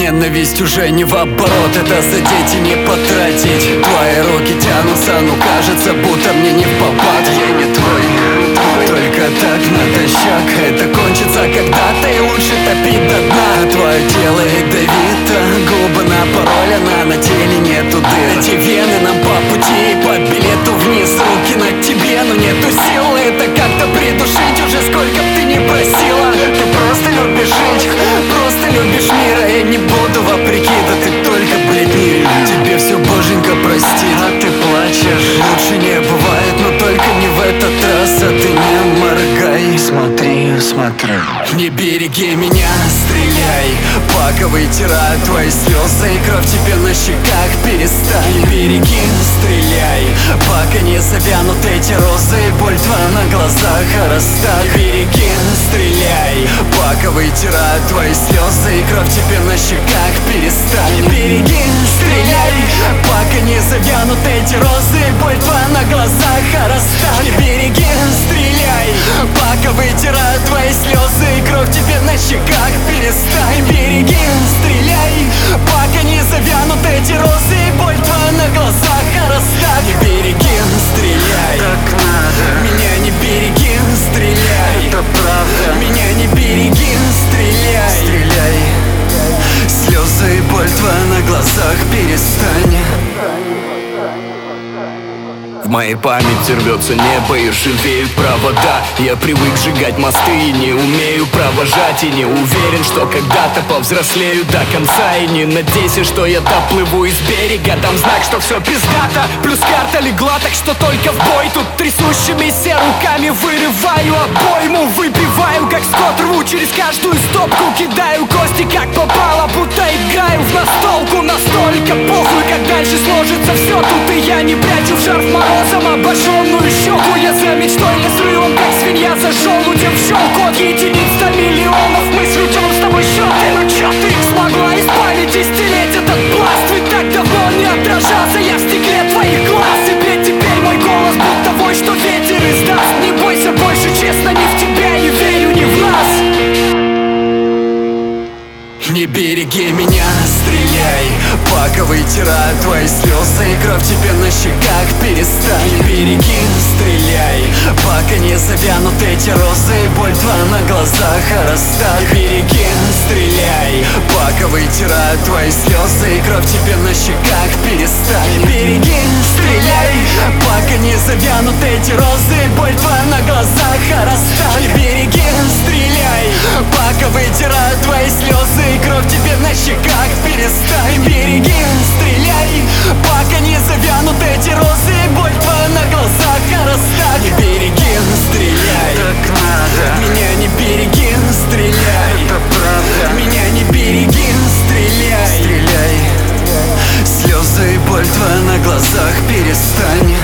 Ненависть уже не в оборот, это задеть и не потратить. Твои руки тянутся, ну кажется, будто мне не в попад. Я не твой, только так натощак. Это кончится когда-то и лучше топить до дна. Твое тело ядовито, губы напоролены, на теле нету дыр. Эти вены нам по пути, по билету вниз. Руки на тебе, но нету сил это как-то придушить. Уже сколько б ты не просила, ты просто любишь жить, просто любишь мира. Я не буду вопреки, да ты только, блядь, не любишь. Тебе все боженька простит, а ты плачешь. Лучше не бывает, но только не в этот раз. А ты не моргай, смотри, смотри. Не береги меня, стреляй, пока вытираю твои слезы и кровь тебе на щеках. Перестань, не береги, стреляй, пока не завянут эти розы и боль твоя на глазах растает. Береги, стреляй, пока вытираю твои слезы и кровь тебе на щеках. Перестань, береги, стреляй, пока не завянут эти розы и боль твоя на глазах растает. Береги, стреляй, пока вытираю твои слезы и кровь тебе на щеках. Перестань, береги, стреляй, пока не завянут эти розы и боль твоя на глазах растает. Береги, стреляй, так надо. Меня не береги, стреляй, это правда. Меня не береги, стреляй, стреляй. Слезы и боль твоя на глазах. Перестань. В моей памяти рвется небо и ржавеют провода. Я привык сжигать мосты и не умею провожать. И не уверен, что когда-то повзрослею до конца. И не надейся, что я доплыву из берега. Дам знак, что все пиздато, плюс карта легла, так что только в бой. Тут трясущимися руками вырываю обойму. Выпиваю, как скот, рву через каждую стопку. Кидаю кости, как попало, будто играю в настолку. Настолько похуй, как дальше сложится все. Тут и я не прячу в жар в мороз обожженную щеку. Я за мечтой не срывом, как свинья за желудем в щелку. От единиц до миллионов мы сведем с тобой счеты. Ну чё ты смогла из памяти стереть этот пласт? Ведь так давно не отражался я в стекле твоих глаз. И петь теперь мой голос будто вой, что ветер издаст. Не бойся больше, честно, ни в тебя не верю, ни в нас. Не береги меня, стреляй, пока вытираю твои слезы и кровь тебе на щеках. Перестань, не береги, стреляй, пока не завянут эти розы и боль твоя на глазах растает. Береги, стреляй, пока вытираю твои слезы и кровь тебе на щеках. Перестань, береги, стреляй, пока не завянут эти розы и боль твоя на глазах растает. Береги, стреляй, пока вытираю твои слезы и кровь тебе на щеках. Перестань, береги, стреляй, пока не завянут эти розы и боль твоя на глазах растает. Береги, стреляй, так надо. Меня не береги, стреляй, это правда. Меня не береги, стреляй, стреляй. Слезы и боль твоя на глазах. Перестань.